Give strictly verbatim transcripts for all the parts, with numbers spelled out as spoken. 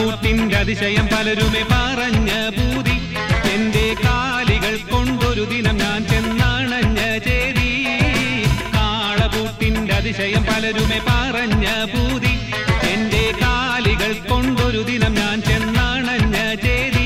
കാളപൂട്ടിന്റെ അതിശയം പലരുമേ പറഞ്ഞ പൂതി എന്റെ കാലികൾ കൊണ്ടൊരു ദിനം ഞാൻ ചെന്നണഞ്ഞ ചേരി കാളപൂട്ടിന്റെ അതിശയം പലരുമേ പറഞ്ഞ പൂതി എന്റെ കാലികൾ കൊണ്ടൊരു ദിനം ഞാൻ ചെന്നണഞ്ഞ ചേരി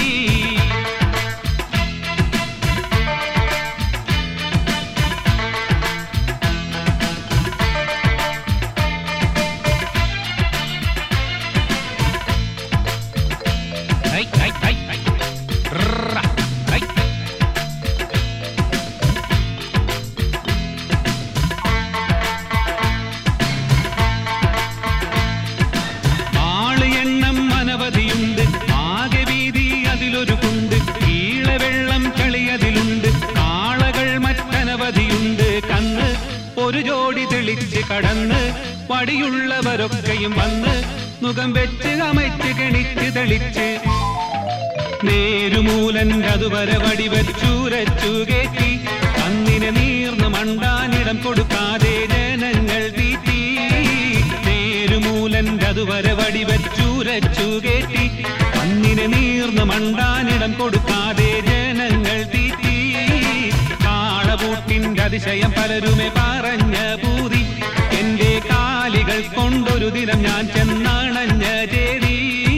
അനവധിയുണ്ട് ആകെ വീതി അതിലൊരു കുണ്ട് ഈളവെള്ളം കളിയതിലുണ്ട് കാളകൾ മറ്റനവധിയുണ്ട് കണ്ണ് ഒരു ജോഡി തെളിച്ച് കടന്ന് വടിയുള്ളവരൊക്കെയും വന്ന് മുഖം വെച്ച് അമയ്ച്ച് കെണിച്ച് തെളിച്ച് നേരുമൂലൻ അതുവരെ വടിവച്ചൂരച്ചു കയറ്റി അന്നിനെ നീർന്ന് മണ്ടാനിടം കൊടുക്കാതെ ജനങ്ങൾ തീറ്റി നേരുമൂലൻ അതുവരെ വടിവച്ചൂരച്ചു കയറ്റി അന്നിനെ നീർന്ന് മണ്ടാനിടം കൊടുക്കാതെ ജനങ്ങൾ തീറ്റി കാളപൂട്ടിന്റെ അതിശയം പലരുമേ പറഞ്ഞ പൂതി എന്റെ കാലികൾ കൊണ്ടൊരു ദിനം ഞാൻ ചെന്നണഞ്ഞ ചേരി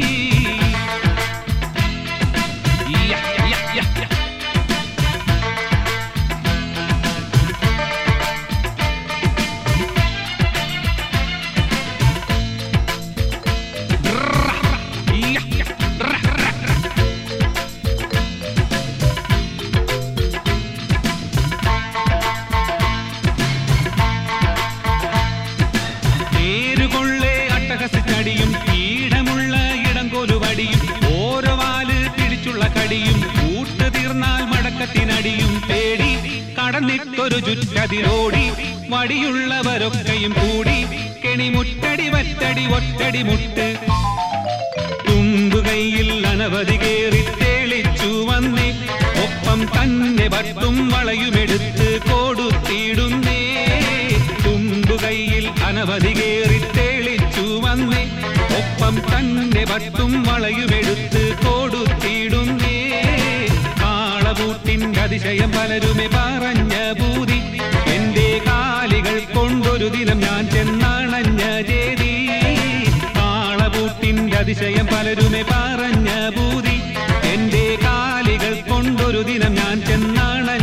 ടിയും കീടമുള്ള ഇടംകൊലുവടിയും ഓരോ വാല് പിടിച്ചുള്ള കടിയും കൂട്ട് തീർന്നാൽ മടക്കത്തിനടിയും പേടി കടന്നിട്ടൊരു ചുറ്റതിരോടി വടിയുള്ളവരൊക്കെയും കൂടി കെണിമുറ്റടി വറ്റടി ഒറ്റടി മുട്ട് തുമ്പുകൈയിൽ അനവധി കേറി തെളിച്ചു വന്നേ ഒപ്പം തന്നെ വട്ടും വളയുമെടുത്ത് കൊടുത്തിടുന്നേ തുമ്പുകൈയിൽ അനവധി കേറി തെളിച്ചു വന്നേ ഒപ്പം തന്നെ വട്ടും വളയുമെടുത്ത് കൊടുത്തിടുന്നേ കാളപൂട്ടിന്റെ അതിശയം പലരുമേ പറഞ്ഞ പൂതി എന്റെ കാലികൾ കൊണ്ടൊരു ദിനം ഞാൻ ചെന്നണഞ്ഞ ചേരി കാളപൂട്ടിന്റെ അതിശയം പലരുമേ പറഞ്ഞ പൂതി എന്റെ കാലികൾ കൊണ്ടൊരു ദിനം ഞാൻ ചെന്നണഞ്ഞ